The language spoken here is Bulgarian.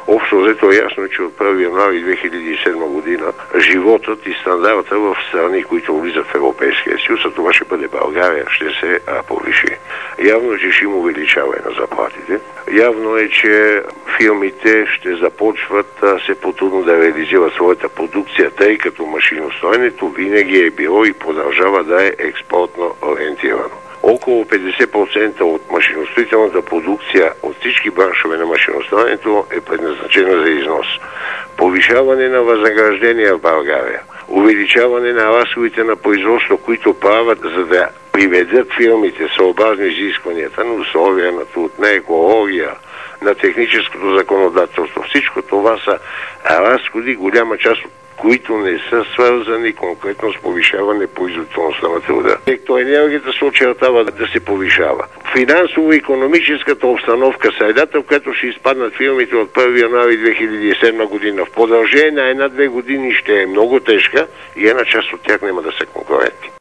Общо взето е ясно, че от 1 януари 2007 година животът и стандарта в страни, които влизат в Европейския съюз, а това ще бъде България, ще се повиши. Явно е, че ще има увеличаване на заплатите. Явно е, че фирмите ще започват все по-трудно да реализират своята продукция, тъй като машиностроенето винаги е било и продължава да е експортно ориентирано. Около 50% от машиностроителната продукция от всички браншове на машиностроенето е предназначена за износ. Повишаване на възнаграждения в България, увеличаване на разходите на производство, които правят, за да приведат фирмите съобразно изискванията на условия на труд, на екология, на техническото законодателство. Всичко това са разходи, голяма част от които не са свързани конкретно с повишаване производителността на труда. Електроенергията се очертава да се повишава. Финансово-икономическата обстановка, средата, в която ще изпаднат фирмите от 1 януари 2007 година, в продължение на 1-2 години ще е много тежка и една част от тях няма да са конкурентни.